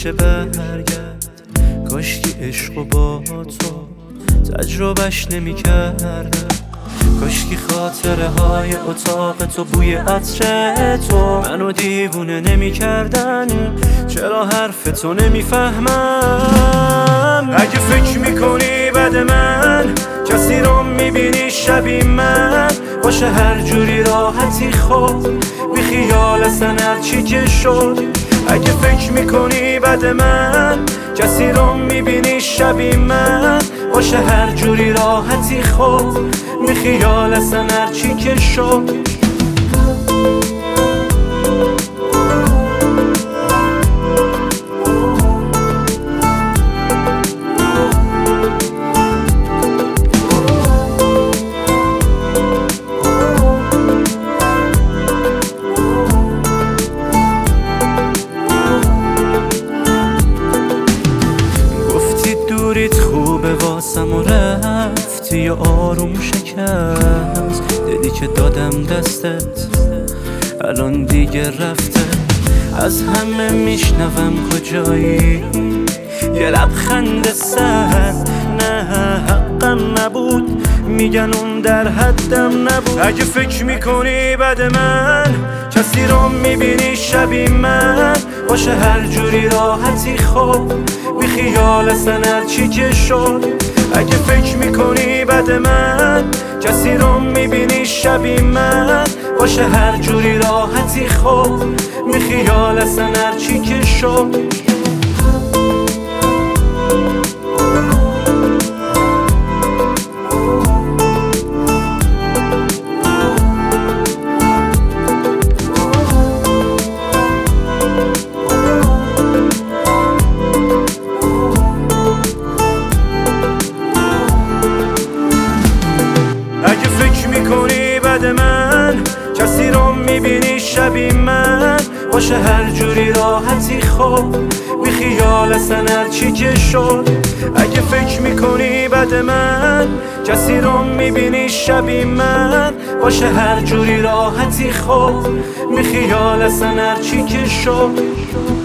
بشه برگرد. کاشکی عشق با تو تجربهش نمی کردم. کاشکی خاطره های اتاق تو بوی عطر تو منو دیوونه نمی کردن. چرا حرف تو نمی فهمم؟ اگه فکر میکنی بد من کسی رو میبینی شبیه من، باشه هر جوری راحتی خود بی خیال اصلا هرچی که شد. اگه فکر میکنی بد من کسی رو میبینی شبیه من، باشه هر جوری راحتی خود بی خیال اصلا هرچی که شد. خوبه واسم و رفتی و آروم شکست. دیدی که دادم دستت الان دیگه رفته. از همه میشنوم کجایی، یه لبخند سرد. نه حقم نبود میگن اون در حدم نبود. اگه فکر میکنی بد من کسی رو میبینی شبیه من، باشه هر جوری راحتی خود بی خیال اصلا هرچی که شد. اگه فکر میکنی بد من کسی رو میبینی شبیه من، باشه هر جوری راحتی خود بی خیال اصلا هرچی که شد. اگه فکر میکنی بد من کسی رو میبینی شبیه من، باشه هر جوری راحتی خود بی خیال اصلا هرچی که شد. اگه فکر میکنی بد من کسی رو میبینی شبیه من، باشه هر جوری راحتی خود بی خیال اصلا هرچی که شد.